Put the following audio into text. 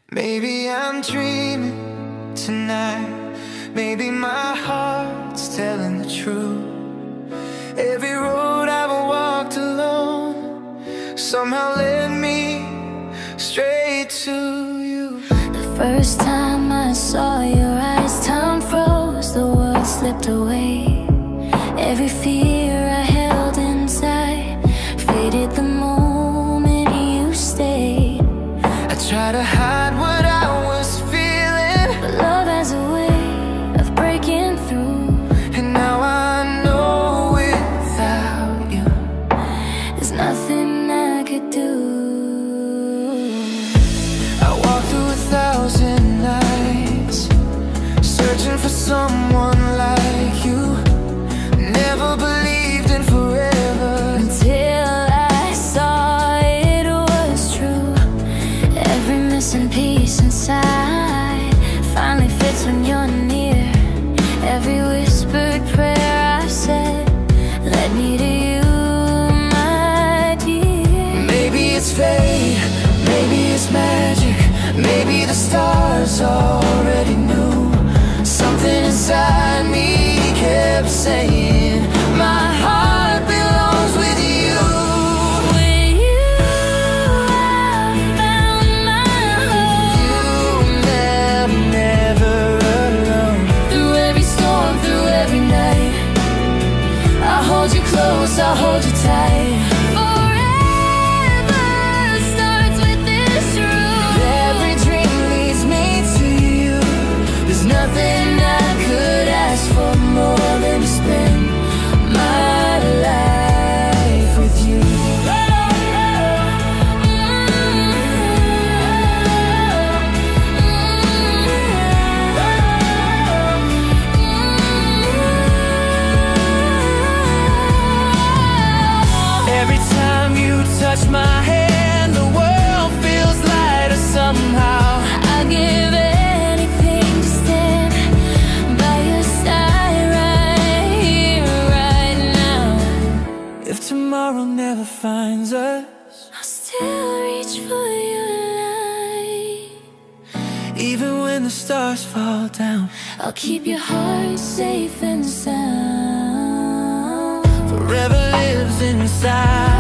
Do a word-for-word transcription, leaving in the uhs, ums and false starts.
Maybe I'm dreaming tonight. Maybe my heart's telling the truth. Every road I've walked alone somehow led me straight to you. The first time I saw your eyes, time froze, the world slipped away. Every fear I held inside faded the moment you stayed. I try to hide what I was feeling, but love has a way of breaking through. and now I know without you there's nothing I could do. I walked through a thousand nights searching for someone like you. Never believed in forever Until I saw it was true. Every missing piece inside finally fits when you're near. Every whispered prayer I've said led me to you, my dear. Maybe it's fate, maybe it's magic, maybe the stars already knew. Something inside me kept saying my heart belongs with you. With you I found my home. You never, never alone. Through every storm, through every night, I'll hold you close, I'll hold you tight. Forever starts with this truth. Every dream leads me to you. There's nothing I could ask for more than to spend my life with you. Every time you touch my hand, the world feels lighter somehow. I give anything to stand by your side right here, right now. If tomorrow never finds us, I'll still reach for your light. even when the stars fall down, I'll keep your heart safe and sound. forever lives inside.